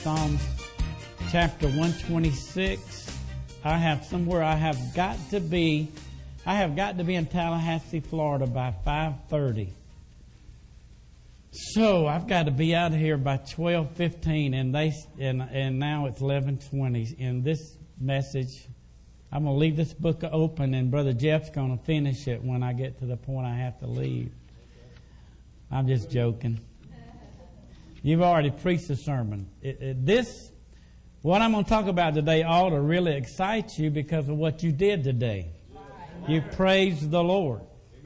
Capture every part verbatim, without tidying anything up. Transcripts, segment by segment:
Psalms chapter one twenty-six. I have somewhere I have got to be. I have got to be in Tallahassee, Florida by five thirty. So I've got to be out of here by twelve fifteen, and they and and now it's eleven twenty. In this message, I'm going to leave this book open, and Brother Jeff's going to finish it when I get to the point I have to leave. I'm just joking. You've already preached the sermon. It, it, this, what I'm going to talk about today, ought to really excite you because of what you did today. You praised the Lord.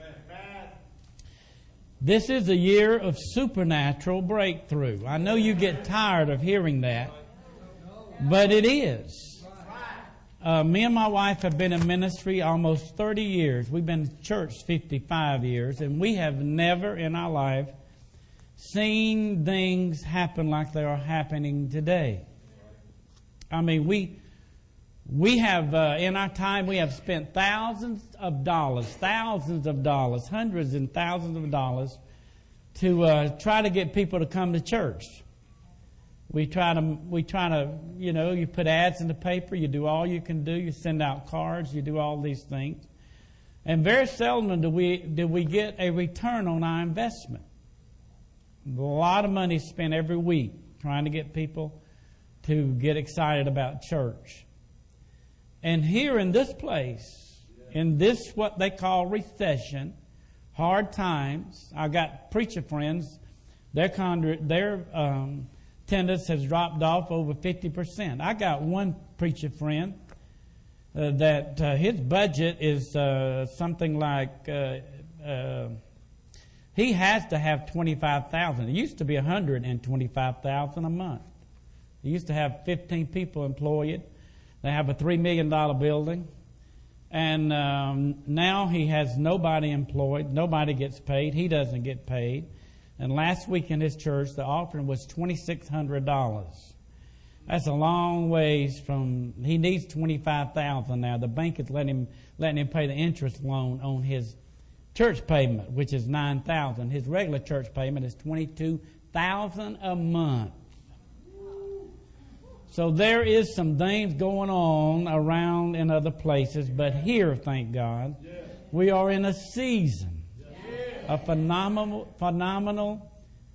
This is a year of supernatural breakthrough. I know you get tired of hearing that, but it is. Uh, me and my wife have been in ministry almost thirty years. We've been in church fifty-five years, and we have never in our life seen things happen like they are happening today. I mean, we we have, uh, in our time, we have spent thousands of dollars, thousands of dollars, hundreds and thousands of dollars to uh, try to get people to come to church. We try to, we try to, you know, you put ads in the paper, you do all you can do, you send out cards, you do all these things. And very seldom do we, do we get a return on our investment. A lot of money spent every week trying to get people to get excited about church. And here in this place, in this what they call recession, hard times, I got preacher friends, their, con- their um, attendance has dropped off over fifty percent. I got one preacher friend uh, that uh, his budget is uh, something like, uh, uh, he has to have twenty-five thousand dollars. It used to be one hundred twenty-five thousand dollars a month. He used to have fifteen people employed. They have a three million dollars building. And um, now he has nobody employed. Nobody gets paid. He doesn't get paid. And last week in his church, the offering was two thousand six hundred dollars. That's a long ways from, he needs twenty-five thousand dollars now. The bank is letting him, letting him pay the interest loan on his church payment, which is nine thousand dollars. His regular church payment is twenty-two thousand dollars a month. So there is some things going on around in other places, but here, thank God, we are in a season, a phenomenal, phenomenal,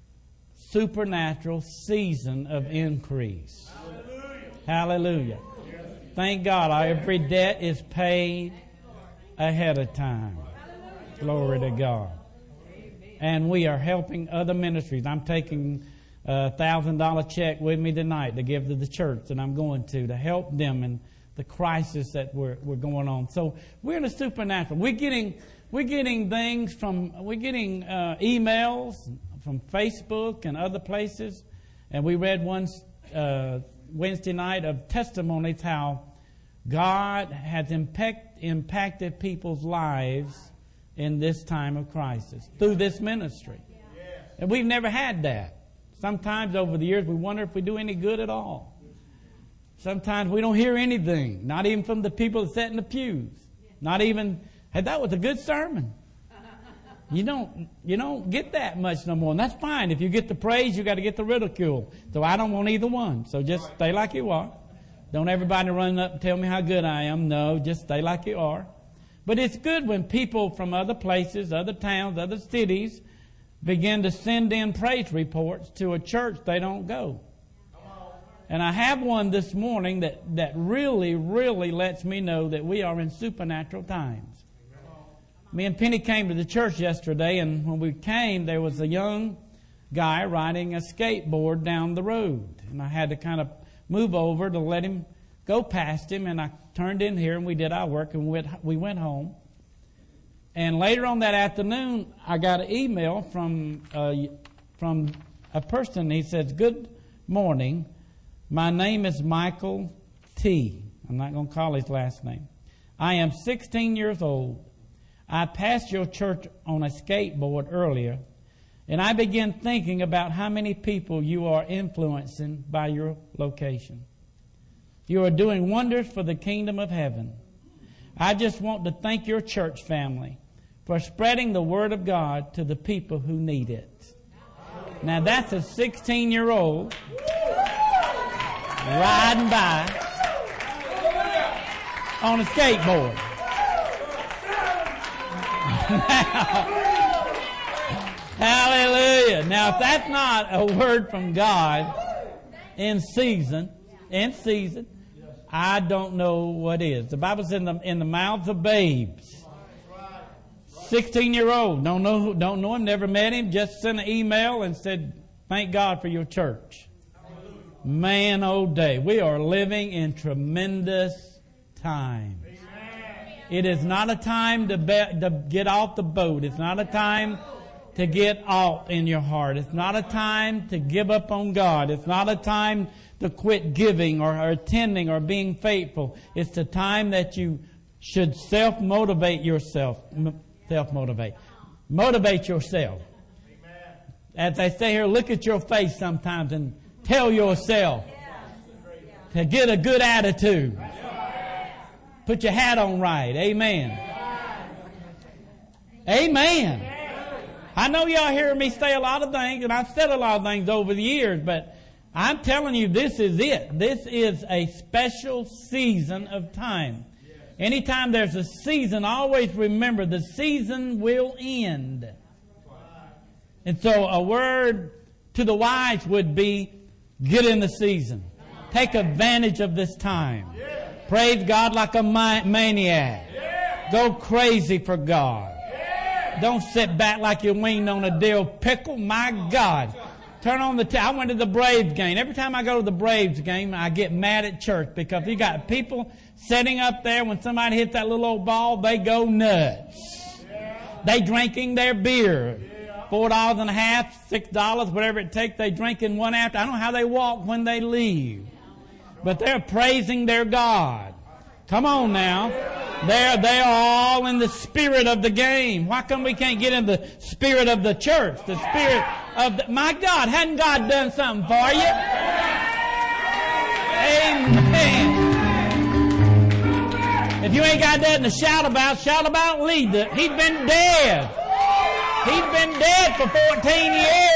supernatural season of increase. Hallelujah. Thank God, our every debt is paid ahead of time. Glory to God. And we are helping other ministries. I'm taking a thousand dollar check with me tonight to give to the church that I'm going to to help them in the crisis that we're we're going on. So we're in a supernatural. We're getting we're getting things from we're getting uh, emails from Facebook and other places, and we read one uh, Wednesday night of testimonies how God has impact, impacted people's lives in this time of crisis through this ministry, and we've never had that. Sometimes over the years we wonder if we do any good at all. Sometimes we don't hear anything, not even from the people that sat in the pews. Not even, hey, that was a good sermon. You don't, you don't get that much no more. And that's fine. If you get the praise, you got to get the ridicule. So I don't want either one. So just stay like you are. Don't everybody run up and tell me how good I am. No, just stay like you are. But it's good when people from other places, other towns, other cities, begin to send in praise reports to a church they don't go. And I have one this morning that, that really, really lets me know that we are in supernatural times. Me and Penny came to the church yesterday, and when we came, there was a young guy riding a skateboard down the road. And I had to kind of move over to let him go past him, and I turned in here, and we did our work, and we went, we went home. And later on that afternoon, I got an email from uh, from a person. He says, "Good morning. My name is Michael T. I'm not going to call his last name. I am sixteen years old. I passed your church on a skateboard earlier, and I began thinking about how many people you are influencing by your location. You are doing wonders for the kingdom of heaven. I just want to thank your church family for spreading the word of God to the people who need it." Now that's a sixteen-year-old riding by on a skateboard. Now, hallelujah. Now, if that's not a word from God in season, in season, I don't know what is. The Bible says in the, in the mouths of babes. sixteen-year-old, don't know who, don't know him, never met him, just sent an email and said, thank God for your church. Man, oh day. We are living in tremendous times. It is not a time to, be, to get off the boat. It's not a time to get out in your heart. It's not a time to give up on God. It's not a time to quit giving or, or attending or being faithful. It's the time that you should self-motivate yourself. M- self-motivate. Motivate yourself. As they say here, look at your face sometimes and tell yourself to get a good attitude. Put your hat on right. Amen. Amen. I know y'all hear me say a lot of things, and I've said a lot of things over the years, but I'm telling you, this is it. This is a special season of time. Anytime there's a season, always remember the season will end. And so a word to the wise would be, get in the season. Take advantage of this time. Praise God like a maniac. Go crazy for God. Don't sit back like you're winged on a dill pickle. My God. Turn on the t- I went to the Braves game. Every time I go to the Braves game, I get mad at church because you got people sitting up there. When somebody hits that little old ball, they go nuts. They drinking their beer. Four dollars and a half, six dollars, whatever it takes. They drinking one after. I don't know how they walk when they leave. But they're praising their God. Come on now. They're, they are all in the spirit of the game. Why come we can't get in the spirit of the church? The spirit of the... My God, hadn't God done something for you? Amen. If you ain't got nothing to shout about, shout about and lead it. He's been dead. He's been dead for fourteen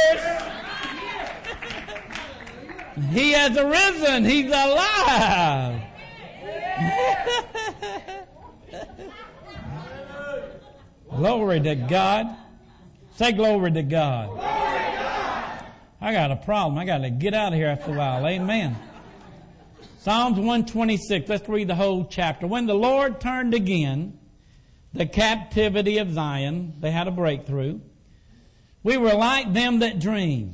years. He has arisen. He's alive. Glory to God. Say glory to God. Glory to God. I got a problem. I got to get out of here after a while. Amen. Psalms one twenty-six. Let's read the whole chapter. When the Lord turned again the captivity of Zion, they had a breakthrough. We were like them that dream.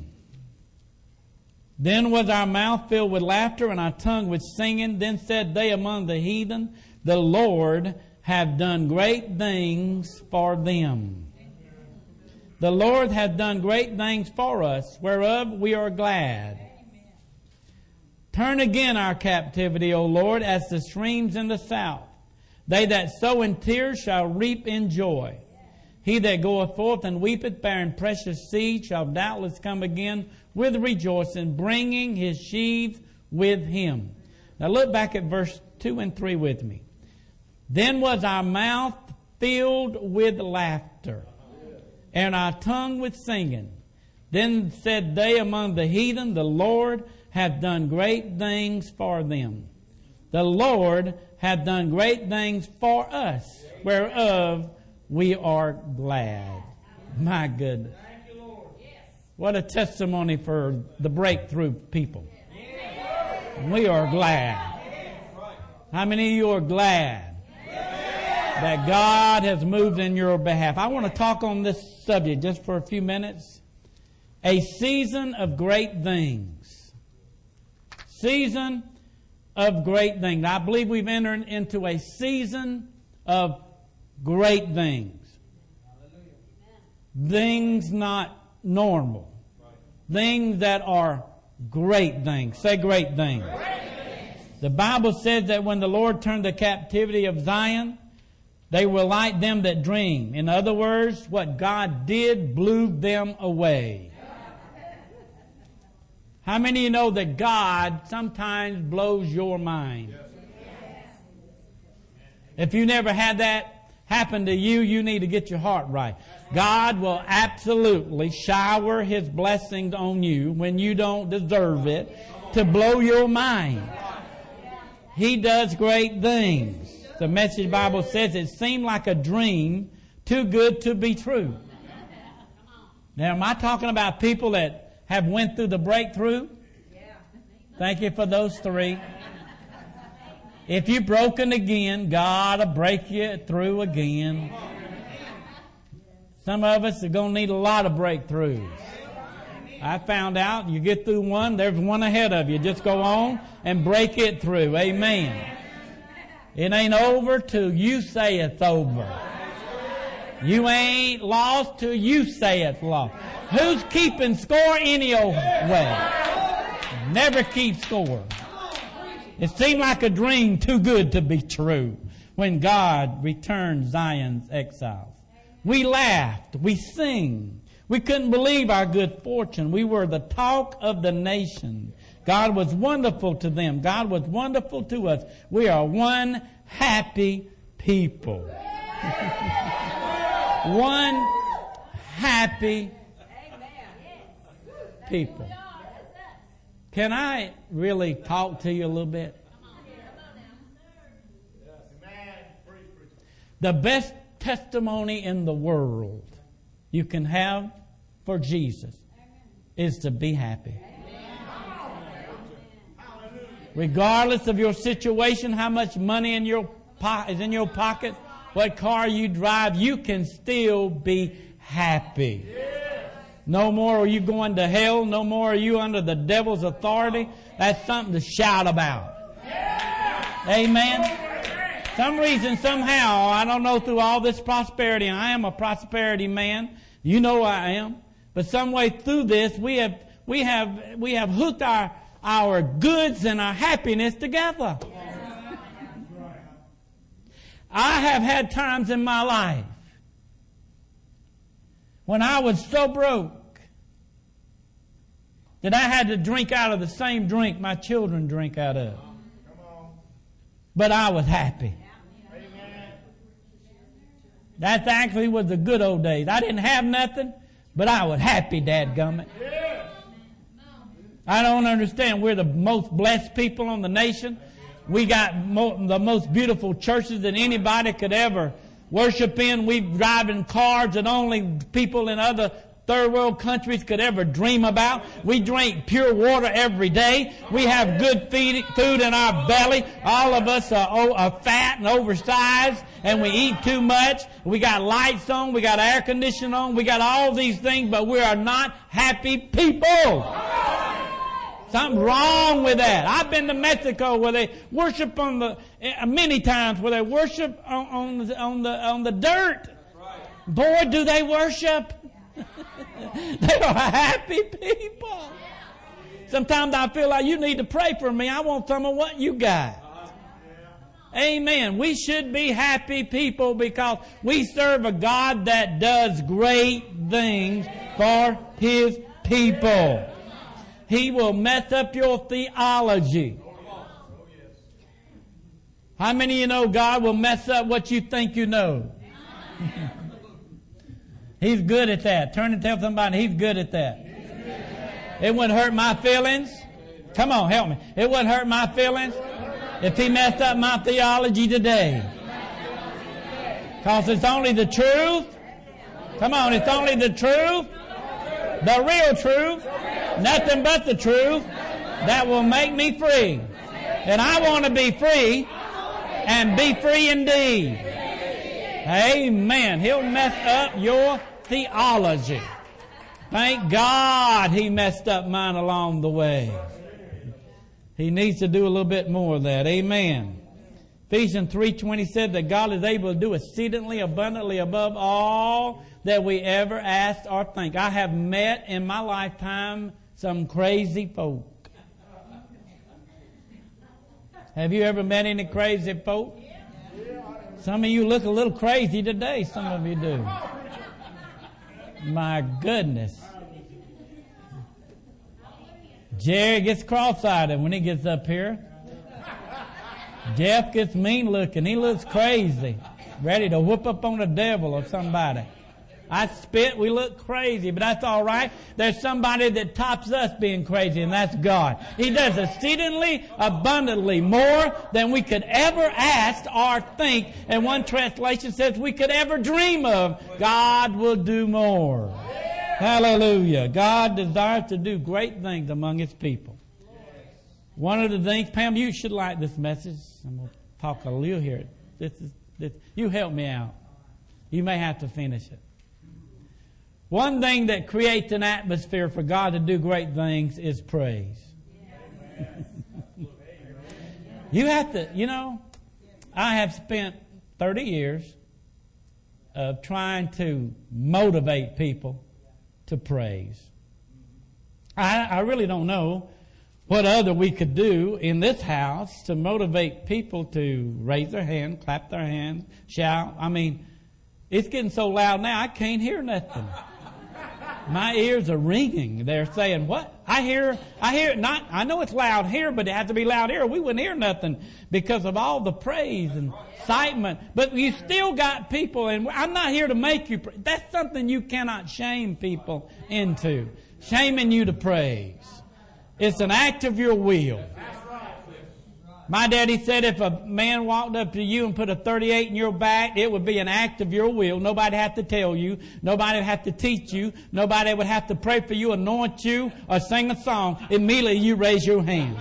Then was our mouth filled with laughter and our tongue with singing. Then said they among the heathen, the Lord hath done great things for them. The Lord hath done great things for us, whereof we are glad. Turn again our captivity, O Lord, as the streams in the south. They that sow in tears shall reap in joy. He that goeth forth and weepeth, bearing precious seed, shall doubtless come again with rejoicing, bringing his sheaves with him. Now look back at verse two and three with me. Then was our mouth filled with laughter, and our tongue with singing. Then said they among the heathen, the Lord hath done great things for them. The Lord hath done great things for us, whereof we are glad. My goodness. What a testimony for the breakthrough people. We are glad. How many of you are glad that God has moved in your behalf? I want to talk on this subject just for a few minutes. A season of great things. Season of great things. I believe we've entered into a season of great things. Things not normal. Things that are great things. Say great things. The Bible says that when the Lord turned the captivity of Zion, they were like them that dream. In other words, what God did blew them away. How many of you know that God sometimes blows your mind? If you never had that happen to you, you need to get your heart right. God will absolutely shower His blessings on you when you don't deserve it. to blow your mind. He does great things. The Message Bible says it seemed like a dream, too good to be true. Now, am I talking about people that have went through the breakthrough? Thank you for those three. If you're broken again, God will break you through again. Some of us are going to need a lot of breakthroughs. I found out you get through one, there's one ahead of you. Just go on and break it through. Amen. It ain't over till you say it's over. You ain't lost till you say it's lost. Who's keeping score any old way? Never keep score. It seemed like a dream too good to be true when God returned Zion's exiles. We laughed. We sing. We couldn't believe our good fortune. We were the talk of the nation. God was wonderful to them. God was wonderful to us. We are one happy people. One happy people. Can I really talk to you a little bit? The best testimony in the world you can have for Jesus is to be happy. Regardless of your situation, how much money in your po- is in your pocket, what car you drive, you can still be happy. No more are you going to hell. No more are you under the devil's authority. That's something to shout about. Amen. Some reason, somehow, I don't know, through all this prosperity, and I am a prosperity man. You know I am. But some way through this, we have we have we have hooked our our goods and our happiness together. I have had times in my life when I was so broke that I had to drink out of the same drink my children drink out of. But I was happy. That actually was the good old days. I didn't have nothing, but I was happy, dadgummit. I don't understand. We're the most blessed people on the nation. We got mo- the most beautiful churches that anybody could ever worship in. We drive in cars that only people in other third world countries could ever dream about. We drink pure water every day. We have good feed, food in our belly. All of us are, oh, are fat and oversized, and we eat too much. We got lights on. We got air conditioning on. We got all these things, but we are not happy people. Something wrong with that. I've been to Mexico where they worship on the many times where they worship on, on the on the on the dirt. Boy, do they worship! They are happy people. Sometimes I feel like you need to pray for me. I want some of what you got. Amen. We should be happy people because we serve a God that does great things for His people. He will mess up your theology. How many of you know God will mess up what you think you know? He's good at that. Turn and tell somebody He's good at that. It wouldn't hurt my feelings. Come on, help me. It wouldn't hurt my feelings if He messed up my theology today. Because it's only the truth. Come on, it's only the truth. The real truth. Nothing but the truth that will make me free. And I want to be free and be free indeed. Amen. He'll mess up your theology. Thank God He messed up mine along the way. He needs to do a little bit more of that. Amen. Ephesians three twenty said that God is able to do exceedingly abundantly above all that we ever asked or think. I have met in my lifetime some crazy folk. Have you ever met any crazy folk? Some of you look a little crazy today. Some of you do. My goodness. Jerry gets cross-eyed when he gets up here. Jeff gets mean looking. He looks crazy. Ready to whoop up on the devil or somebody. I spit, we look crazy, but that's all right. There's somebody that tops us being crazy, and that's God. He does exceedingly abundantly more than we could ever ask or think. And one translation says we could ever dream of. God will do more. Hallelujah. God desires to do great things among His people. One of the things, Pam, you should like this message. I'm going to talk a little here. This is, this, you help me out. You may have to finish it. One thing that creates an atmosphere for God to do great things is praise. You have to, you know, I have spent thirty years of trying to motivate people to praise. I, I really don't know what other we could do in this house to motivate people to raise their hand, clap their hands, shout. I mean, it's getting so loud now I can't hear nothing. My ears are ringing. They're saying, what? I hear, I hear it not, I know it's loud here, but it has to be loud here. We wouldn't hear nothing because of all the praise and excitement. But you still got people, and I'm not here to make you, pra- that's something you cannot shame people into. Shaming you to praise. It's an act of your will. My daddy said if a man walked up to you and put a thirty-eight in your back, it would be an act of your will. Nobody had to tell you. Nobody would have to teach you. Nobody would have to pray for you, anoint you, or sing a song. Immediately you raise your hands.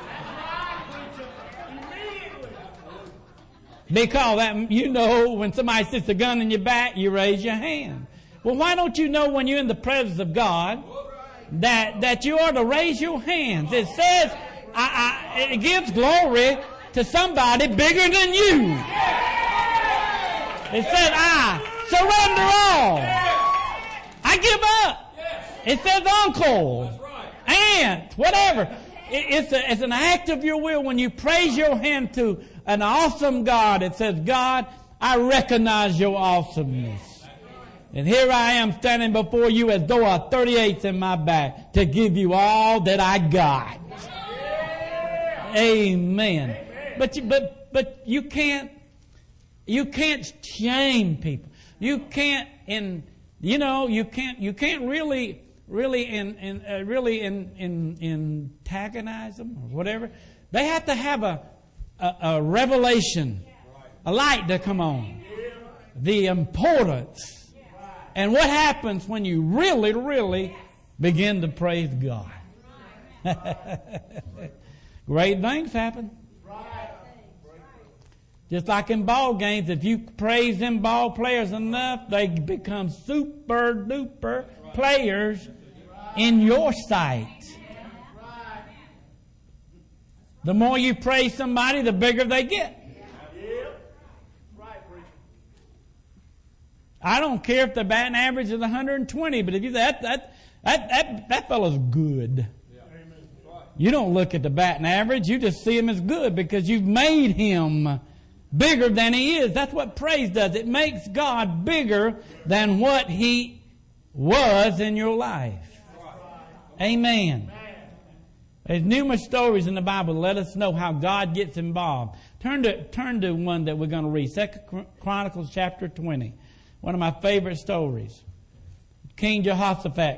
Because that, you know when somebody sits a gun in your back, you raise your hand. Well, why don't you know when you're in the presence of God that, that you are to raise your hands? It says... I, I, it gives glory to somebody bigger than you. It says, I surrender all. I give up. It says uncle, aunt, whatever. It, it's, a, it's an act of your will when you praise your hand to an awesome God. It says, God, I recognize your awesomeness. And here I am standing before you as though a thirty-eight's in my back to give you all that I got. Amen. Amen. But you, but but you can't you can't shame people. You can't in you know you can't you can't really really in, in uh, really in, in antagonize them or whatever. They have to have a a, a revelation, a light to come on. The importance and what happens when you really really begin to praise God. Great things happen. Just like in ball games, if you praise them ball players enough, they become super duper players in your sight. The more you praise somebody, the bigger they get. I don't care if the batting average is one hundred twenty, but if you say that that that that, that fellow's good. You don't look at the batting average. You just see him as good because you've made him bigger than he is. That's what praise does. It makes God bigger than what he was in your life. Amen. There's numerous stories in the Bible that let us know how God gets involved. Turn to, turn to one that we're going to read. Second Chronicles chapter twenty. One of my favorite stories. King Jehoshaphat.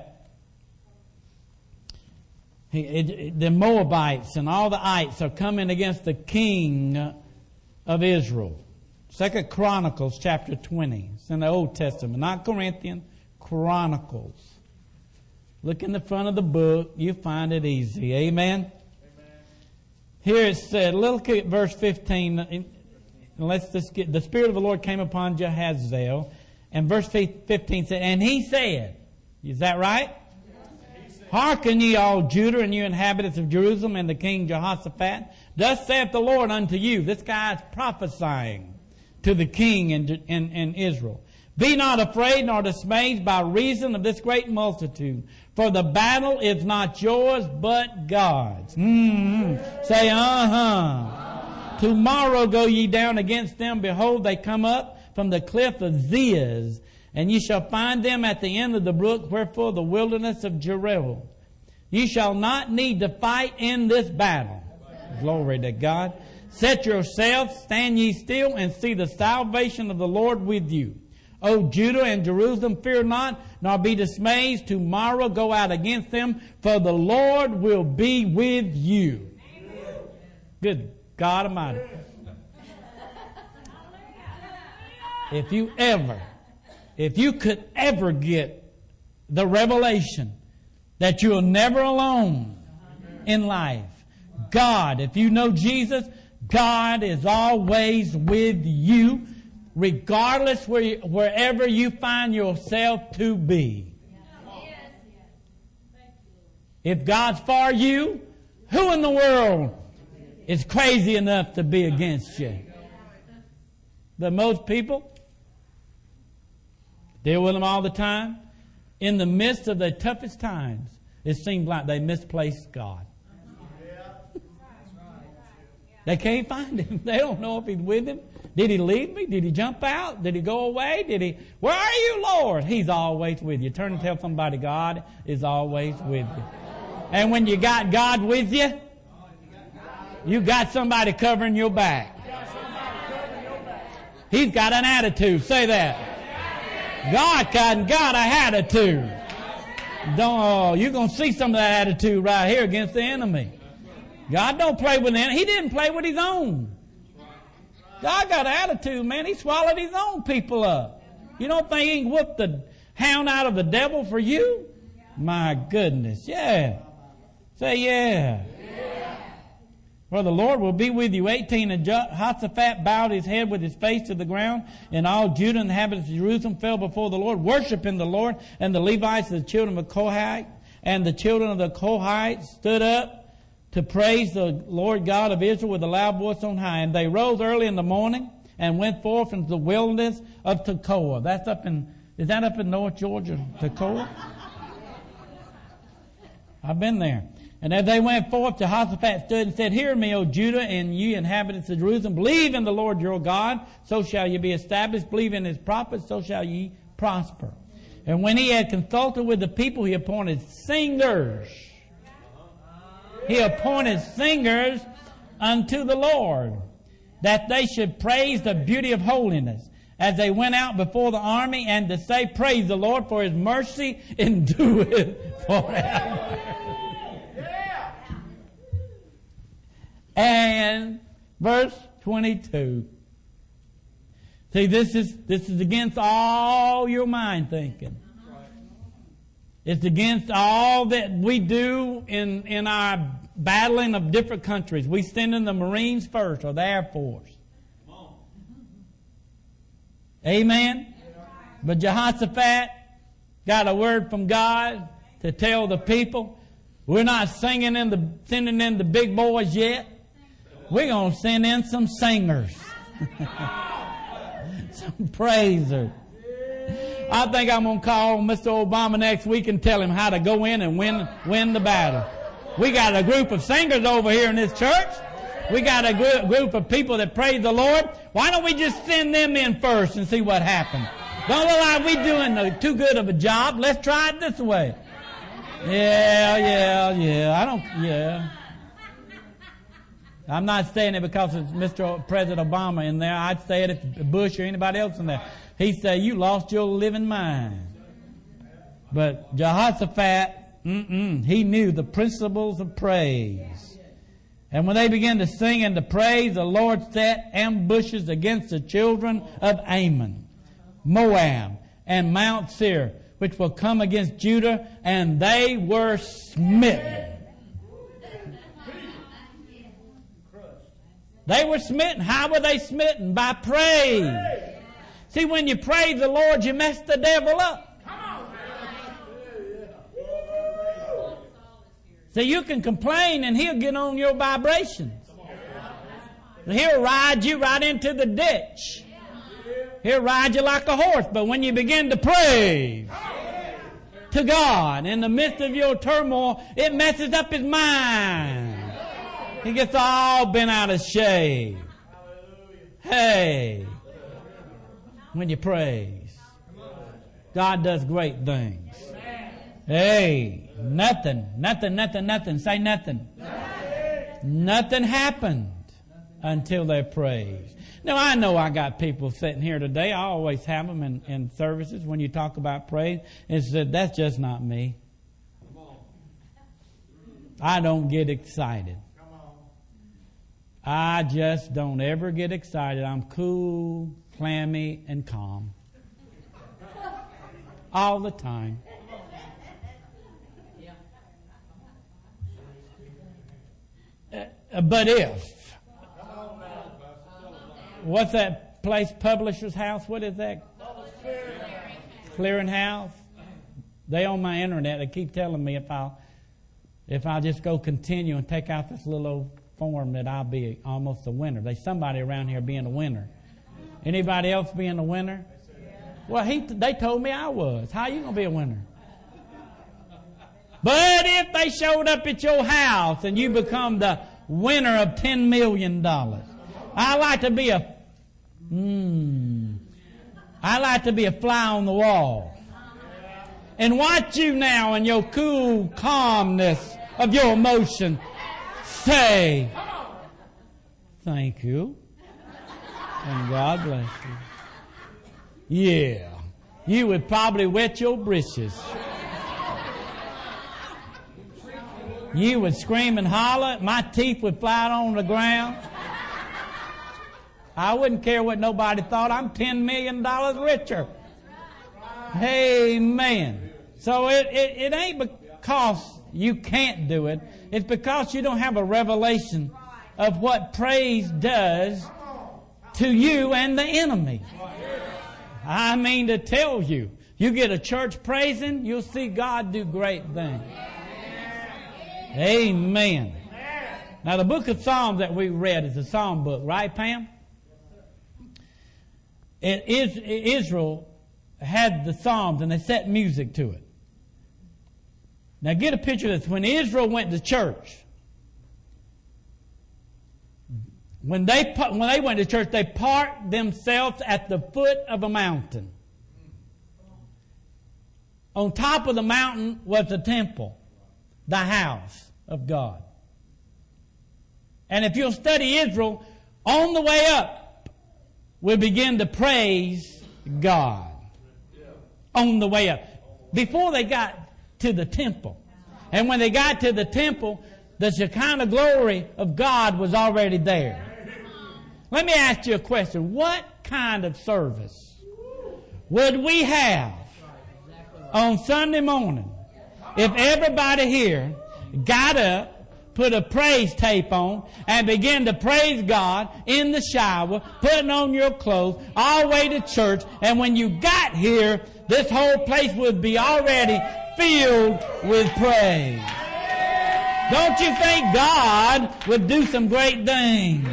He, it, the Moabites and all the ites are coming against the king of Israel. Second Chronicles chapter twenty. It's in the Old Testament, not Corinthian, Chronicles. Look in the front of the book. You find it easy. Amen? Amen. Here it said, look at verse fifteen. Let's just get, the Spirit of the Lord came upon Jehaziel. And verse fifteen said, and he said, is that right? Hearken ye all Judah and you inhabitants of Jerusalem and the king Jehoshaphat. Thus saith the Lord unto you. This guy is prophesying to the king in, in, in Israel. Be not afraid nor dismayed by reason of this great multitude. For the battle is not yours but God's. Mm-hmm. Say, uh-huh. uh-huh. Tomorrow go ye down against them. Behold, they come up from the cliff of Ziz. And ye shall find them at the end of the brook, wherefore the wilderness of Jeruel. Ye shall not need to fight in this battle. Glory to God. Set yourselves, stand ye still, and see the salvation of the Lord with you. O Judah and Jerusalem, fear not, nor be dismayed. Tomorrow go out against them, for the Lord will be with you. Amen. Good God Almighty. If you ever, if you could ever get the revelation that you're never alone in life, God, if you know Jesus, God is always with you, regardless where you, wherever you find yourself to be. If God's for you, who in the world is crazy enough to be against you? But most people deal with them all the time. In the midst of the toughest times, it seems like they misplaced God. They can't find Him. They don't know if He's with them. Did He leave me? Did He jump out? Did He go away? Did He? Where are you, Lord? He's always with you. Turn and tell somebody God is always with you. And when you got God with you, you got somebody covering your back. He's got an attitude. Say that. God got, got a attitude. Don't, oh, you're going to see some of that attitude right here against the enemy. God don't play with him. He didn't play with His own. God got an attitude, man. He swallowed His own people up. You don't think He can whoop the hound out of the devil for you? My goodness. Yeah. Say yeah. Yeah. For the Lord will be with you. eighteen, and Jehoshaphat bowed his head with his face to the ground, and all Judah and the inhabitants of Jerusalem fell before the Lord, worshiping the Lord. And the Levites, the children of Kohath, and the children of the Kohathites stood up to praise the Lord God of Israel with a loud voice on high. And they rose early in the morning and went forth into the wilderness of Tekoa. That's up in, is that up in North Georgia, Tekoa? I've been there. And as they went forth, Jehoshaphat stood and said, Hear me, O Judah, and ye inhabitants of Jerusalem. Believe in the Lord your God, so shall ye be established. Believe in His prophets, so shall ye prosper. And when he had consulted with the people, he appointed singers. He appointed singers unto the Lord, that they should praise the beauty of holiness, as they went out before the army, and to say, Praise the Lord, for His mercy endureth forever. And verse twenty-two. See, this is this is against all your mind thinking. It's against all that we do in, in our battling of different countries. We send in the Marines first, or the Air Force. Amen? But Jehoshaphat got a word from God to tell the people, we're not singing in the sending in the big boys yet. We're going to send in some singers. Some praisers. I think I'm going to call Mister Obama next week and tell him how to go in and win win the battle. We got a group of singers over here in this church. We got a gr- group of people that praise the Lord. Why don't we just send them in first and see what happens? Don't look like we're doing a, too good of a job. Let's try it this way. Yeah, yeah, yeah. I don't, yeah. I'm not saying it because it's Mister President Obama in there. I'd say it if Bush or anybody else in there. He'd say, you lost your living mind. But Jehoshaphat, mm-mm, he knew the principles of praise. And when they began to sing and to praise, the Lord set ambushes against the children of Ammon, Moab, and Mount Seir, which will come against Judah, and they were smitten. They were smitten. How were they smitten? By praise. See, when you praise the Lord, you mess the devil up. See, you can complain and he'll get on your vibrations. He'll ride you right into the ditch. He'll ride you like a horse. But when you begin to praise to God in the midst of your turmoil, it messes up his mind. He gets all bent out of shape. Hey, when you praise, God does great things. Hey, nothing, nothing, nothing, nothing. Say nothing. Nothing happened until they're praised. Now, I know I got people sitting here today. I always have them in, in services when you talk about praise. And said, that's just not me. I don't get excited. I just don't ever get excited. I'm cool, clammy, and calm. All the time. Uh, but if, what's that place, Publisher's House? What is that? Clearing House. They on my internet. They keep telling me if I'll, if I'll just go continue and take out this little old form that I'll be almost a winner. There's somebody around here being a winner. Anybody else being a winner? Well, he, they told me I was. How are you going to be a winner? But if they showed up at your house and you become the winner of ten million dollars, I like to be a, hmm, I like to be a fly on the wall. And watch you now in your cool calmness of your emotion say, thank you, and God bless you. Yeah, you would probably wet your britches. You would scream and holler. My teeth would fly on the ground. I wouldn't care what nobody thought. I'm ten million dollars richer. Amen. So it, it, it ain't because you can't do it. It's because you don't have a revelation of what praise does to you and the enemy. I mean to tell you, you get a church praising, you'll see God do great things. Amen. Now the book of Psalms that we read is a psalm book, right, Pam? It is, Israel had the Psalms and they set music to it. Now get a picture of this. When Israel went to church, when they, when they went to church, they parked themselves at the foot of a mountain. On top of the mountain was the temple, the house of God. And if you'll study Israel, on the way up, we'll begin to praise God. On the way up. Before they got to the temple. And when they got to the temple, the Shekinah glory of God was already there. Let me ask you a question. What kind of service would we have on Sunday morning if everybody here got up, put a praise tape on, and began to praise God in the shower, putting on your clothes, all the way to church, and when you got here, this whole place would be already filled with praise. Don't you think God would do some great things?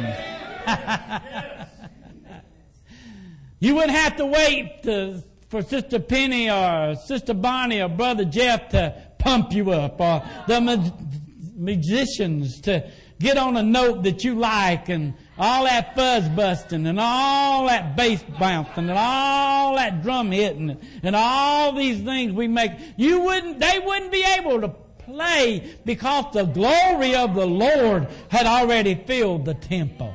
You wouldn't have to wait to, for Sister Penny or Sister Bonnie or Brother Jeff to pump you up, or the ma- musicians to get on a note that you like, and all that fuzz busting and all that bass bouncing and all that drum hitting and all these things we make. You wouldn't, they wouldn't be able to play because the glory of the Lord had already filled the temple.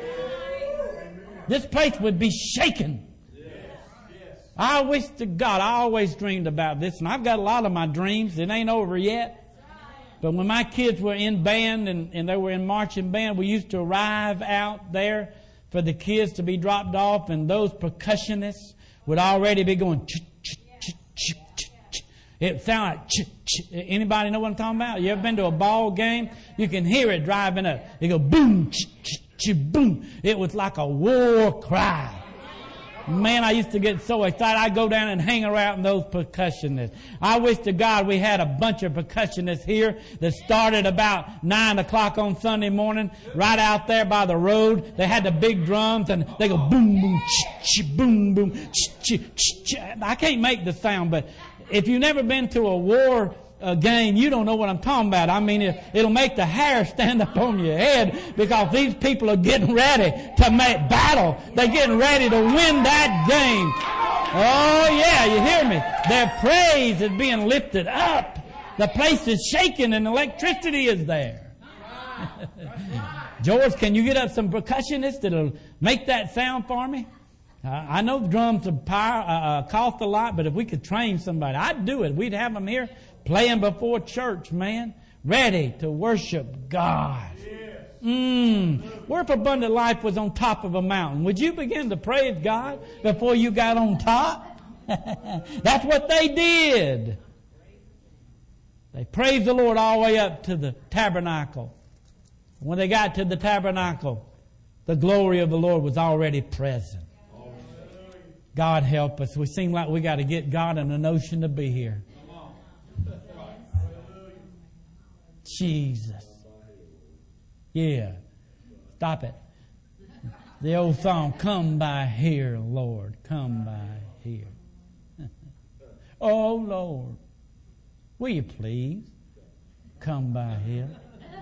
This place would be shaken. I wish to God, I always dreamed about this, and I've got a lot of my dreams. It ain't over yet. But when my kids were in band and, and they were in marching band, we used to arrive out there for the kids to be dropped off, and those percussionists would already be going ch ch ch ch ch ch. It sounded like ch ch. Anybody know what I'm talking about? You ever been to a ball game? You can hear it driving up. They go boom, ch ch ch boom. It was like a war cry. Man, I used to get so excited. I'd go down and hang around those percussionists. I wish to God we had a bunch of percussionists here that started about nine o'clock on Sunday morning, right out there by the road. They had the big drums, and they go boom, boom, ch, ch, boom, boom, ch, ch, ch, ch. I can't make the sound, but if you've never been to a war uh, game, you don't know what I'm talking about. I mean, it, it'll make the hair stand up on your head, because these people are getting ready to make battle. They're getting ready to win that game. Oh yeah, you hear me? Their praise is being lifted up. The place is shaking and electricity is there. George, can you get up some percussionists that'll make that sound for me? Uh, I know the drums are power, uh, uh, cost a lot, but if we could train somebody, I'd do it. We'd have them here playing before church, man, ready to worship God. Mm. What if Abundant Life was on top of a mountain? Would you begin to praise God before you got on top? That's what they did. They praised the Lord all the way up to the tabernacle. When they got to the tabernacle, the glory of the Lord was already present. God help us. We seem like we got to get God in the notion to be here. Jesus. Yeah. Stop it. The old song, come by here, Lord. Come by here. Oh, Lord. Will you please come by here?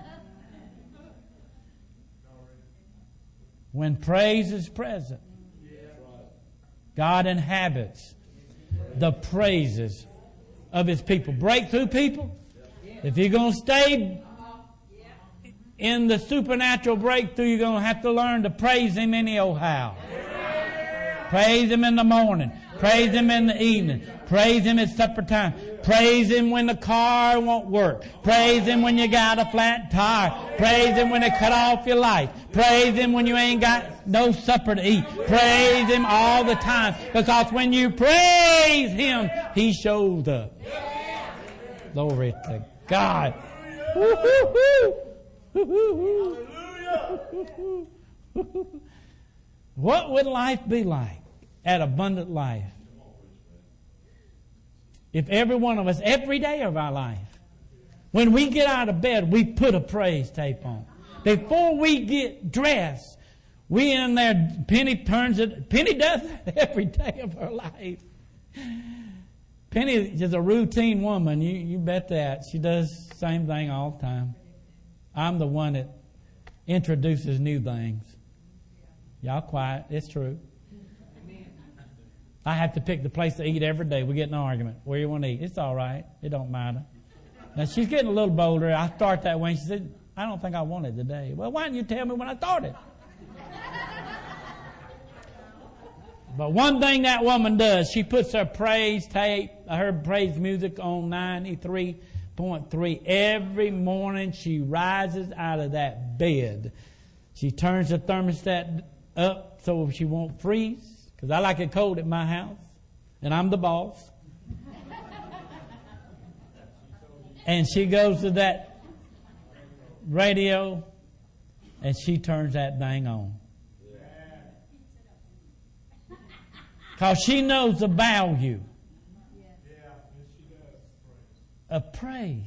When praise is present, God inhabits the praises of His people. Breakthrough people, if you're going to stay in the supernatural breakthrough, you're going to have to learn to praise Him anyhow. how. Praise Him in the morning. Praise Him in the evening. Praise Him at supper time. Praise Him when the car won't work. Praise Him when you got a flat tire. Praise Him when they cut off your light. Praise Him when you ain't got no supper to eat. Praise Him all the time. Because when you praise Him, He shows up. Glory to God. What would life be like at Abundant Life if every one of us, every day of our life, when we get out of bed, we put a praise tape on? Before we get dressed, we in there, Penny turns it, Penny does that every day of her life. Penny is a routine woman, you, you bet that. She does the same thing all the time. I'm the one that introduces new things. Y'all quiet, it's true. I have to pick the place to eat every day. We get in an argument. Where you want to eat? It's all right. It don't matter. Now, she's getting a little bolder. I start that way. She said, I don't think I want it today. Well, why didn't you tell me when I started? But one thing that woman does, she puts her praise tape, her praise music on ninety-three point three. Every morning she rises out of that bed. She turns the thermostat up so she won't freeze. Because I like it cold at my house. And I'm the boss. And she goes to that radio and she turns that thing on. Because she knows the value of praise.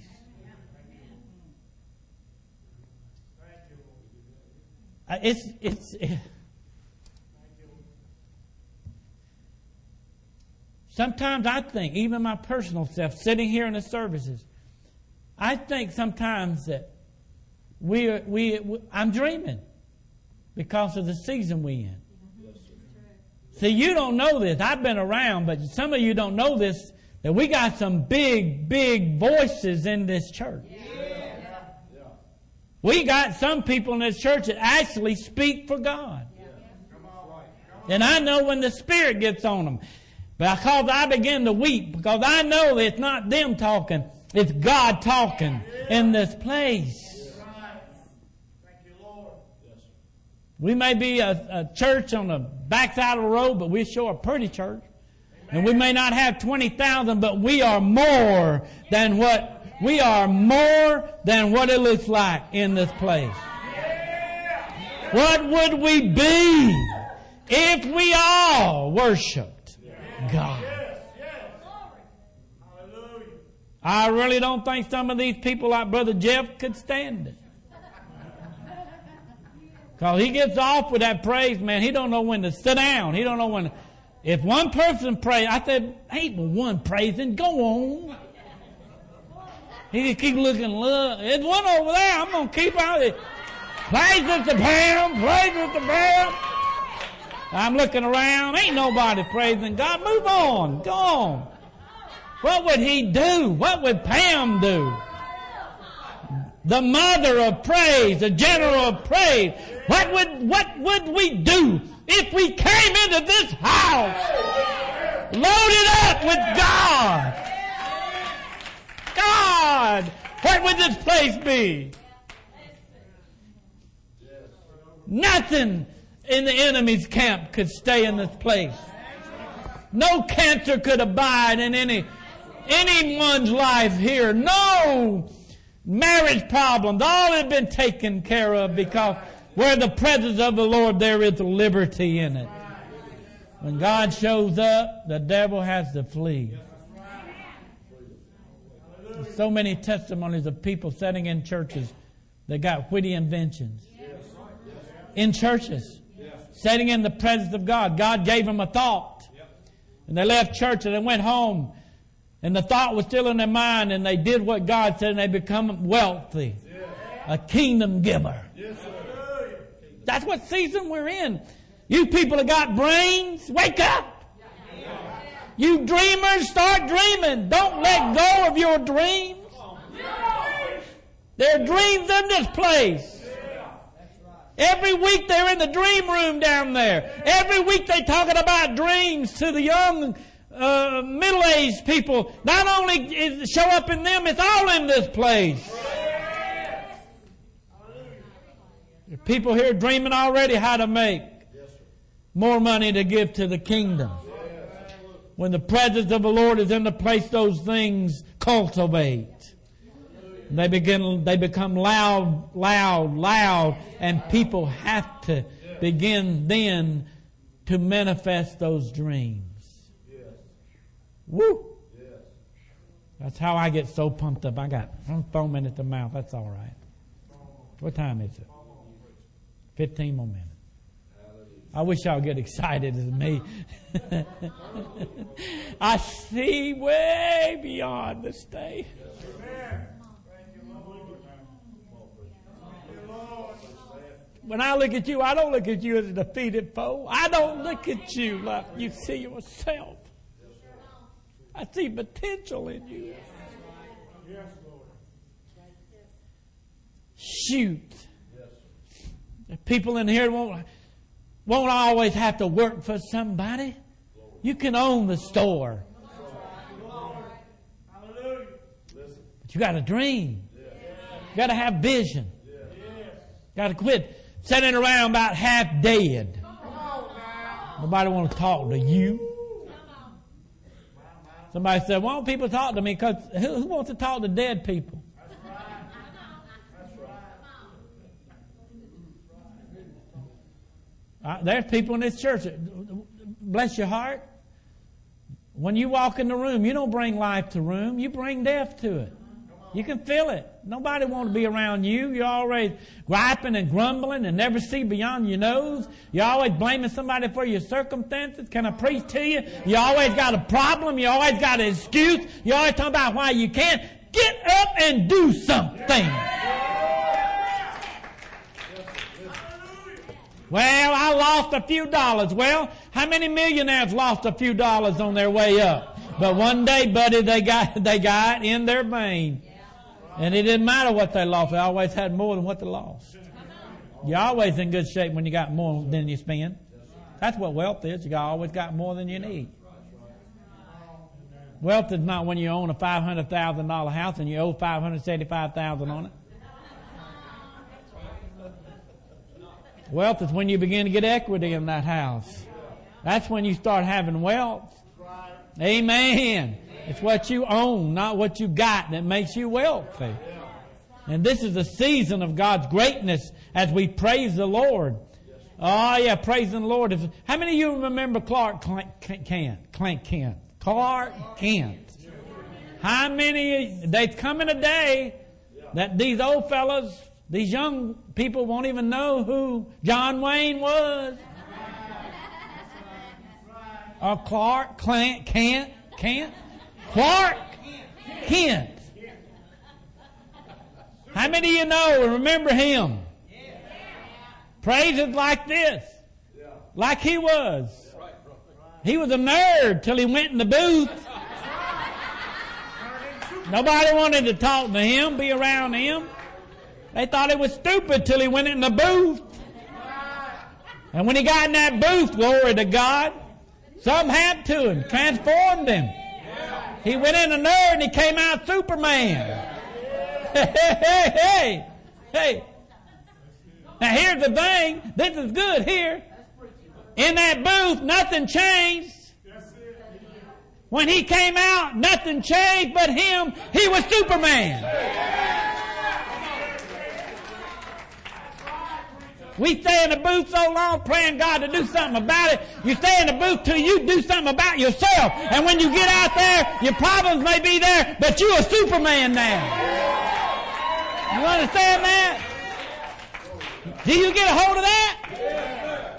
It's, it's, it, sometimes I think, even my personal self, sitting here in the services, I think sometimes that we, we, we I'm dreaming because of the season we in. See, you don't know this. I've been around, but some of you don't know this, that we got some big, big voices in this church. Yeah. We got some people in this church that actually speak for God. Yeah. And I know when the Spirit gets on them. Because I begin to weep, because I know that it's not them talking, it's God talking in this place. We may be a, a church on the backside of the road, but we're sure a pretty church. And we may not have twenty thousand, but we are more than what, we are more than what it looks like in this place. What would we be if we all worshiped God? I really don't think some of these people like Brother Jeff could stand it. Because he gets off with that praise, man. He don't know when to sit down. He don't know when to, if one person prays, I said, ain't but one praising, go on. He just keep looking, look, there's one over there, I'm going to keep out it. Praises to Pam, praises to Pam. I'm looking around, ain't nobody praising God. Move on, go on. What would he do? What would Pam do? the mother of praise, the general of praise. What would, what would we do if we came into this house loaded up with God? God, what would this place be? Nothing in the enemy's camp could stay in this place. No cancer could abide in any anyone's life here. No marriage problems. All have been taken care of, because where the presence of the Lord, there is liberty in it. When God shows up, the devil has to flee. There's so many testimonies of people sitting in churches that got witty inventions. In churches, sitting in the presence of God. God gave them a thought. And they left church and they went home. And the thought was still in their mind, and they did what God said, and they become wealthy. A kingdom giver. That's what season we're in. You people that got brains, wake up. You dreamers, start dreaming. Don't let go of your dreams. There are dreams in this place. Every week they're in the dream room down there. Every week they're talking about dreams to the young, uh, middle-aged people. Not only is it show up in them, it's all in this place. There are people here dreaming already how to make more money to give to the kingdom. When the presence of the Lord is in the place, those things cultivate. They begin, they become loud, loud, loud, and people have to begin then to manifest those dreams. Woo! That's how I get so pumped up. I got foaming at the mouth. That's all right. What time is it? Fifteen more minutes. I wish y'all get excited as me. I see way beyond the stage. When I look at you, I don't look at you as a defeated foe. I don't look at you like you see yourself. I see potential in you. Shoot. People in here won't, won't always have to work for somebody. You can own the store. But you got to dream. You got to have vision. You got to quit sitting around about half dead. Nobody want to talk to you. Somebody said, why don't people talk to me? Because who, who wants to talk to dead people? Uh, there's people in this church. Bless your heart. When you walk in the room, you don't bring life to the room. You bring death to it. You can feel it. Nobody wants to be around you. You're always griping and grumbling and never see beyond your nose. You're always blaming somebody for your circumstances. Can I preach to you? You always got a problem. You always got an excuse. You always talk about why you can't. Get up and do something. Well, I lost a few dollars. Well, how many millionaires lost a few dollars on their way up? But one day, buddy, they got they got in their vein. And it didn't matter what they lost. They always had more than what they lost. You're always in good shape when you got more than you spend. That's what wealth is. You always got more than you need. Wealth is not when you own a five hundred thousand dollars house and you owe five hundred seventy-five thousand dollars on it. Wealth is when you begin to get equity in that house. That's when you start having wealth. Amen. It's what you own, not what you got, that makes you wealthy. And this is the season of God's greatness as we praise the Lord. Oh, yeah, praising the Lord. How many of you remember Clark Kent? Clark Kent. Clark Kent. How many? There's coming a day that these old fellas, these young people won't even know who John Wayne was. Or Clark Kent. Kent. Kent. Clark Kent. How many of you know and remember him? Praise it like this. Like he was. He was a nerd till he went in the booth. Nobody wanted to talk to him, be around him. They thought it was stupid till he went in the booth. And when he got in that booth, glory to God, something happened to him, transformed him. He went in there and he came out Superman. Hey, hey, hey, hey. Now here's the thing. This is good here. In that booth, nothing changed. When he came out, nothing changed but him. He was Superman. We stay in the booth so long praying God to do something about it. You stay in the booth till you do something about yourself. And when you get out there, your problems may be there, but you're a Superman now. You understand that? Do you get a hold of that?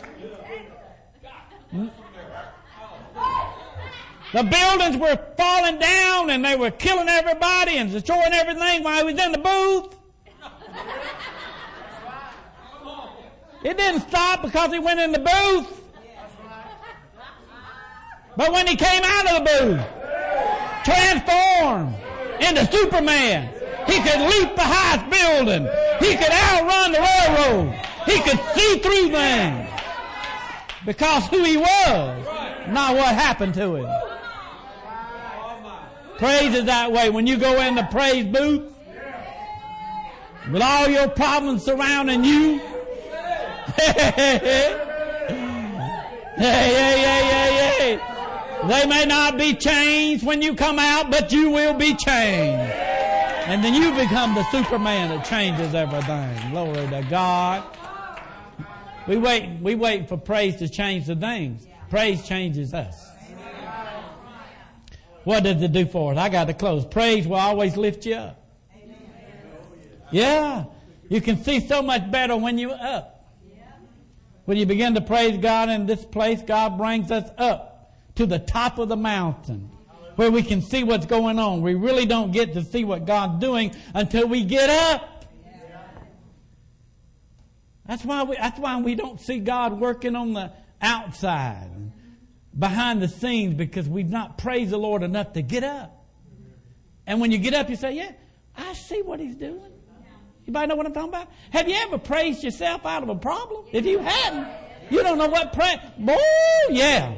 The buildings were falling down and they were killing everybody and destroying everything while he was in the booth. It didn't stop because he went in the booth. But when he came out of the booth, transformed into Superman, he could leap the highest building. He could outrun the railroad. He could see through things. Because who he was, not what happened to him. Praise is that way. When you go in the praise booth, with all your problems surrounding you, hey, hey, hey, hey, hey. They may not be changed when you come out, but you will be changed. And then you become the Superman that changes everything. Glory to God. We wait, we wait for praise to change the things. Praise changes us. What does it do for us? I got to close. Praise will always lift you up. Yeah. You can see so much better when you're up. When you begin to praise God in this place, God brings us up to the top of the mountain where we can see what's going on. We really don't get to see what God's doing until we get up. That's why we, that's why we don't see God working on the outside, behind the scenes, because we've not praised the Lord enough to get up. And when you get up, you say, yeah, I see what He's doing. Anybody know what I'm talking about? Have you ever praised yourself out of a problem? If you hadn't, you don't know what praise. Boy, yeah.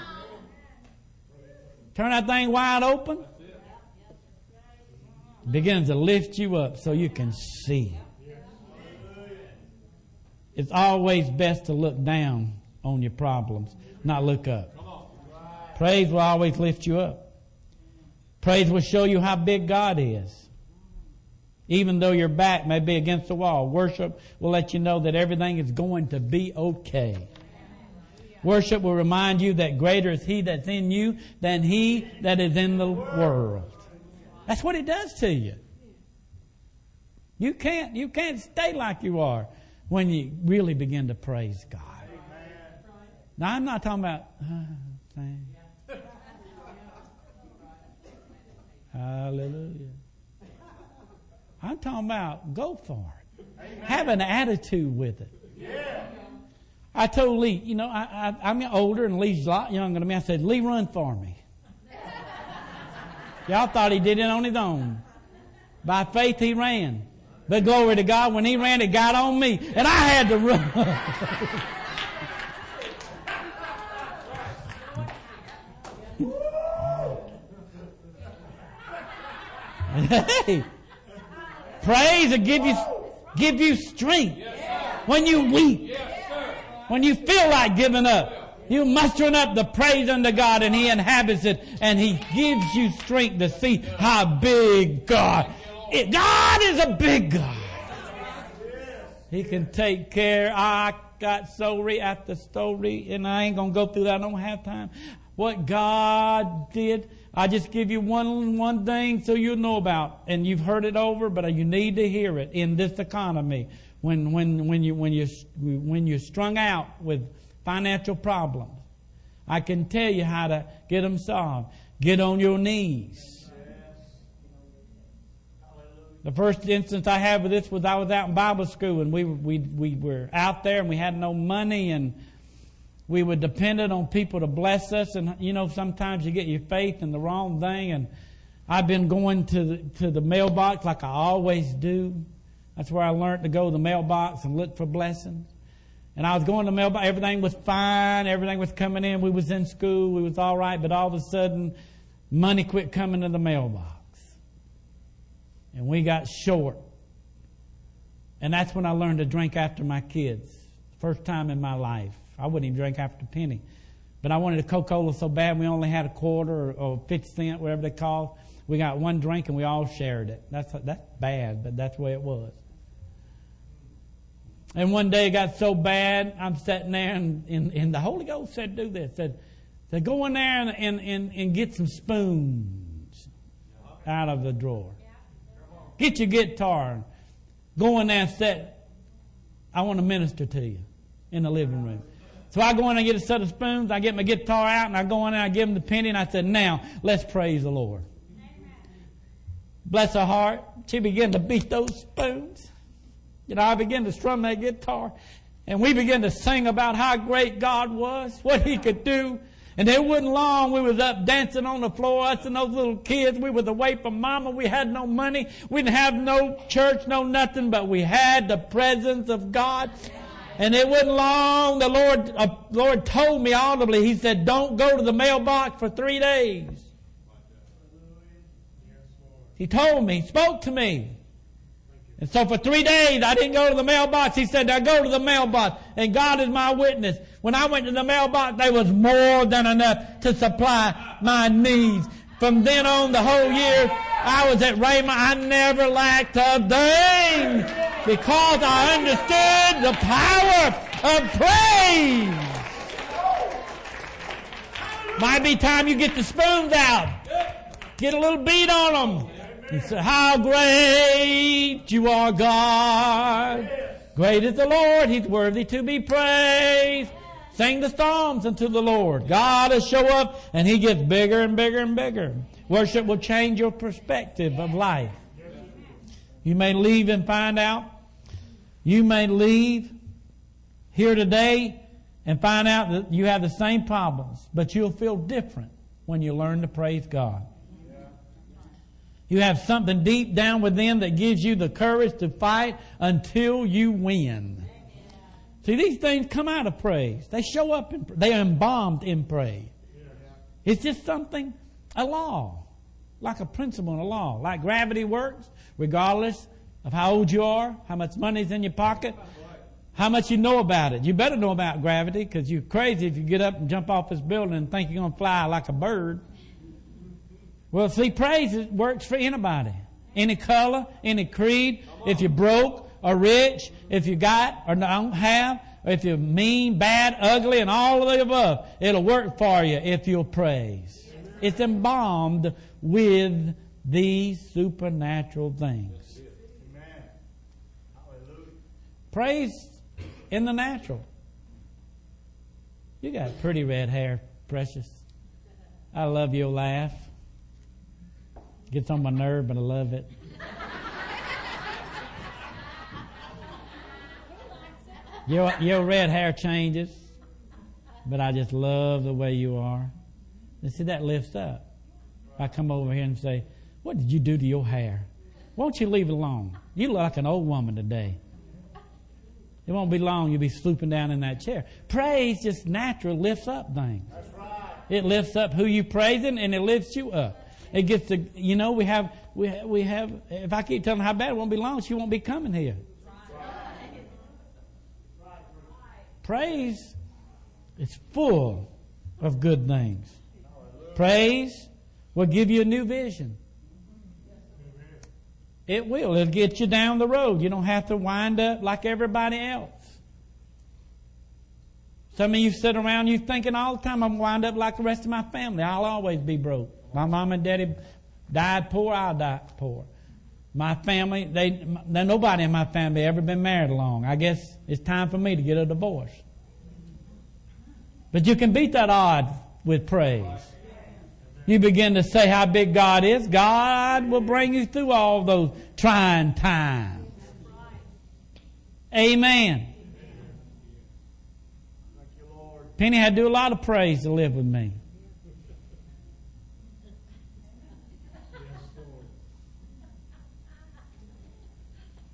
Turn that thing wide open. Begins to lift you up so you can see. It's always best to look down on your problems, not look up. Praise will always lift you up. Praise will show you how big God is. Even though your back may be against the wall, worship will let you know that everything is going to be okay. Worship will remind you that greater is He that's in you than he that is in the world. That's what it does to you. You can't, you can't stay like you are when you really begin to praise God. Now, I'm not talking about, uh, thank Hallelujah. I'm talking about go for it. Amen. Have an attitude with it. Yeah. I told Lee, you know, I, I, I'm older and Lee's a lot younger than me. I said, Lee, run for me. Y'all thought he did it on his own. By faith he ran. But glory to God, when he ran, it got on me. And I had to run. Hey. Praise will give you, give you strength. Yes, when you weak. Yes, when you feel like giving up. You mustering up the praise unto God and He inhabits it. And He gives you strength to see how big God is. God is a big God. He can take care. I got story after story and I ain't going to go through that. I don't have time. What God did. I just give you one one thing so you'll know about, and you've heard it over, but you need to hear it in this economy. When when when you when you when you're strung out with financial problems, I can tell you how to get them solved. Get on your knees. The first instance I had with this was I was out in Bible school, and we we we were out there, and we had no money, and we were dependent on people to bless us. And, you know, sometimes you get your faith in the wrong thing. And I've been going to the, to the mailbox like I always do. That's where I learned to go to the mailbox and look for blessings. And I was going to the mailbox. Everything was fine. Everything was coming in. We was in school. We was all right. But all of a sudden, money quit coming to the mailbox. And we got short. And that's when I learned to drink after my kids. First time in my life. I wouldn't even drink after Penny. But I wanted a Coca-Cola so bad we only had a quarter or, or fifty cent, whatever they call. We got one drink and we all shared it. That's that's bad, but that's the way it was. And one day it got so bad, I'm sitting there and, and, and the Holy Ghost said, do this. Said, said go in there and, and, and, and get some spoons out of the drawer. Get your guitar. Go in there and sit. I want to minister to you in the living room. So I go in and get a set of spoons. I get my guitar out and I go in and I give them the Penny and I said, now let's praise the Lord. Amen. Bless her heart. She began to beat those spoons. You know, I began to strum that guitar. And we began to sing about how great God was, what He could do. And it wasn't long, we was up dancing on the floor, us and those little kids. We was away from Mama. We had no money. We didn't have no church, no nothing, but we had the presence of God. And it wasn't long, the Lord, uh, Lord told me audibly, He said, don't go to the mailbox for three days. He told me, He spoke to me. And so for three days, I didn't go to the mailbox. He said, now go to the mailbox. And God is my witness. When I went to the mailbox, there was more than enough to supply my needs. From then on, the whole year, I was at Rhema. I never lacked a thing because I understood the power of praise. Might be time you get the spoons out. Get a little beat on them. And say, how great you are, God. Great is the Lord. He's worthy to be praised. Sing the psalms unto the Lord. God will show up and He gets bigger and bigger and bigger. Worship will change your perspective of life. You may leave and find out. You may leave here today and find out that you have the same problems, but you'll feel different when you learn to praise God. You have something deep down within that gives you the courage to fight until you win. See, these things come out of praise. They show up, in, they are embalmed in praise. It's just something, a law, like a principle in a law. Like gravity works, regardless of how old you are, how much money's in your pocket, how much you know about it. You better know about gravity because you're crazy if you get up and jump off this building and think you're going to fly like a bird. Well, see, praise works for anybody. Any color, any creed. If you're broke or rich, if you got or don't have, or if you're mean, bad, ugly, and all of the above, it'll work for you if you'll praise. Amen. It's embalmed with these supernatural things. Amen. Hallelujah. Praise in the natural. You got pretty red hair, precious. I love your laugh. Gets on my nerve, but I love it. Your, your red hair changes, but I just love the way you are. And see, that lifts up. I come over here and say, what did you do to your hair? Won't you leave it alone? You look like an old woman today. It won't be long, you'll be swooping down in that chair. Praise just natural lifts up things. That's right. It lifts up who you praising, and it lifts you up. It gets to, you know, we have, we, we have, if I keep telling her how bad, it won't be long, she won't be coming here. Praise is full of good things. Praise will give you a new vision. It will. It'll get you down the road. You don't have to wind up like everybody else. Some of you sit around, you thinking all the time, I'm going to wind up like the rest of my family. I'll always be broke. My mom and daddy died poor, I'll die poor. My family, they, they, nobody in my family ever been married long. I guess it's time for me to get a divorce. But you can beat that odd with praise. You begin to say how big God is. God will bring you through all those trying times. Amen. Penny had to do a lot of praise to live with me.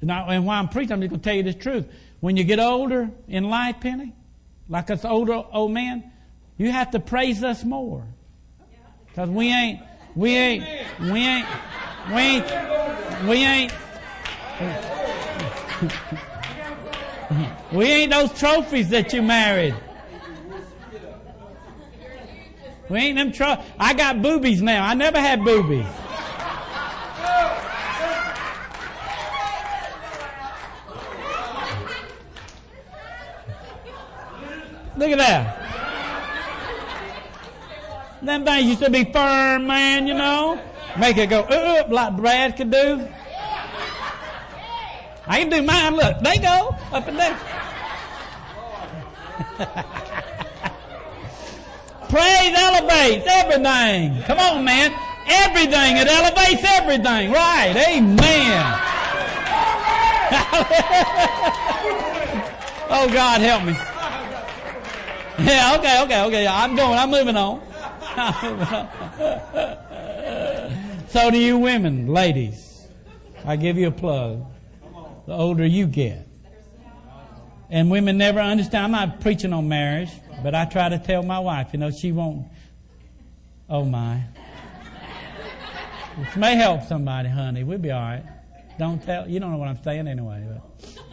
Now, and while I'm preaching, I'm just going to tell you this truth. When you get older in life, Penny, like us older old men, you have to praise us more. Because we ain't, we ain't, we ain't, we ain't, we ain't, we ain't those trophies that you married. We ain't them tro- I got boobies now. I never had boobies. Look at that. Them things used to be firm, man, you know. Make it go up like Brad could do. I can do mine. Look, they go up and down. Praise elevates everything. Come on, man. Everything. It elevates everything. Right. Amen. Oh, God, help me. Yeah, okay, okay, okay. I'm going. I'm moving on. I'm moving on. So do you women, ladies. I give you a plug. The older you get. And women never understand. I'm not preaching on marriage, but I try to tell my wife, you know, she won't. Oh, my. This may help somebody, honey. We'll be all right. Don't tell. You don't know what I'm saying anyway. But.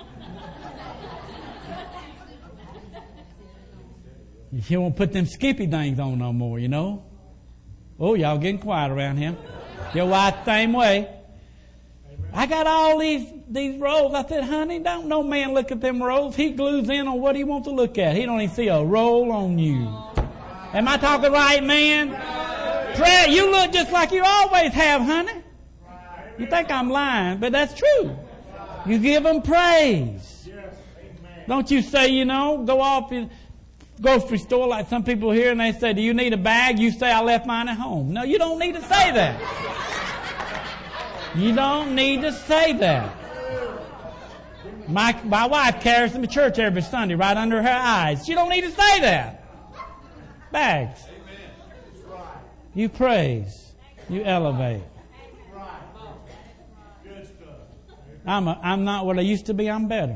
She won't put them skimpy things on no more, you know. Oh, y'all getting quiet around him. Your wife, same way. I got all these these rolls. I said, honey, don't no man look at them rolls. He glues in on what he wants to look at. He don't even see a roll on you. Am I talking right, man? Prayer, you look just like you always have, honey. You think I'm lying, but that's true. You give them praise. Don't you say, you know, go off in grocery store like some people here and they say, do you need a bag? You say, I left mine at home. No, you don't need to say that. You don't need to say that. My, my wife carries them to church every Sunday right under her eyes. She don't need to say that. Bags. You praise. You elevate. I'm, a, I'm not what I used to be. I'm better.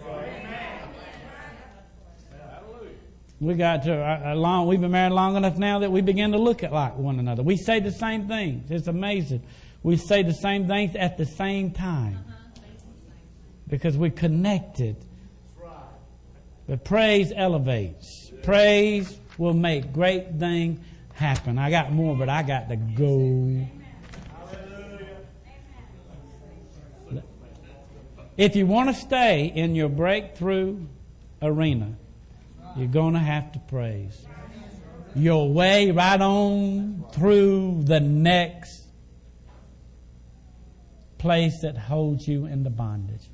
We got to, uh, long, we've been married long enough now that we begin to look at like one another. We say the same things. It's amazing. We say the same things at the same time. Because we're connected. But praise elevates. Praise will make great things happen. I got more, but I got to go. If you want to stay in your breakthrough arena, you're going to have to praise your way right on through the next place that holds you in the bondage.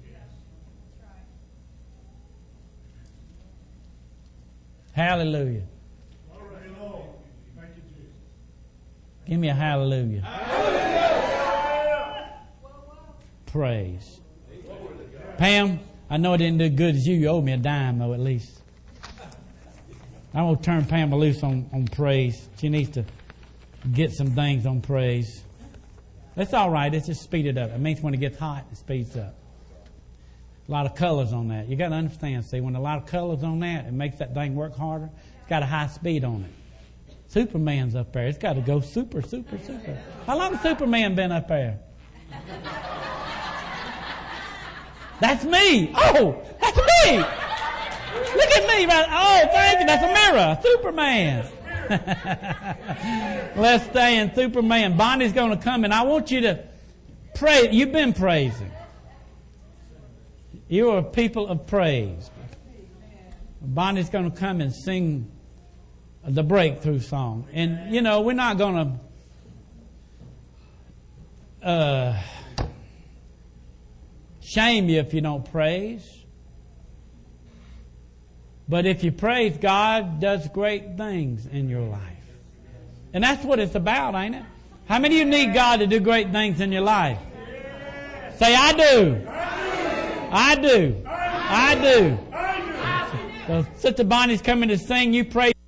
Hallelujah. Give me a hallelujah. Hallelujah. Praise. Pam, I know I didn't do as good as you. You owe me a dime, though, at least. I'm going to turn Pam loose on, on praise. She needs to get some things on praise. That's all right. It's just speed it up. It means when it gets hot, it speeds up. A lot of colors on that. You got to understand, see, when a lot of colors on that, it makes that thing work harder. It's got a high speed on it. Superman's up there. It's got to go super, super, super. How long has Superman been up there? That's me. Oh, that's me. Look at me. Right? Oh, thank you. That's a mirror. Superman. Let's stay in Superman. Bonnie's going to come, and I want you to pray. You've been praising. You are people of praise. Bonnie's going to come and sing the breakthrough song. And, you know, we're not going to uh, shame you if you don't praise. But if you praise, God does great things in your life. And that's what it's about, ain't it? How many of you need God to do great things in your life? Say, I do. I do. I do. So Sister Bonnie's coming to sing. You praise.